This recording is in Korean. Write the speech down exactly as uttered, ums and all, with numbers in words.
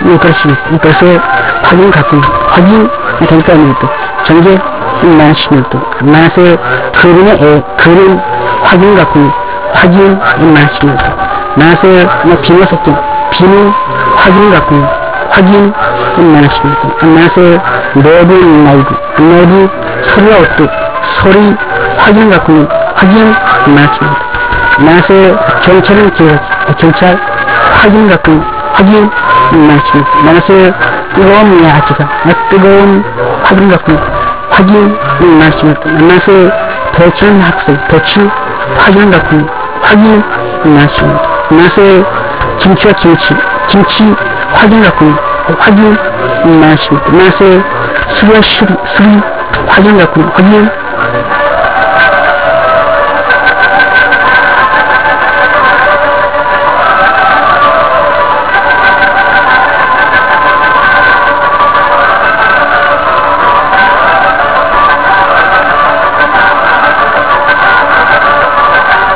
그럴 수 있어. 그래서 확인 갖고 확인 되니까 또 전개 만시면 또 나서 그림에 그림 확인 갖고 확인 만시면 나서 뭐 비밀 속도 비밀 확인 갖고 확인 만시면 나서 내부 말고 내부 소리가 어때 소리 확인 갖고 확인 만시면 나서 경찰은 경찰 확인 갖고 확인 만시면 나서 뜨거운 야지가 뜨거운 확인 갖고 확인 만시면 나서 배출 학생 배출 확인 갖고 확인 만시면 나서 김치와 김치 김치 확인 갖고 확인 만시면 나서 수리 수리 수리 확인 갖고 확인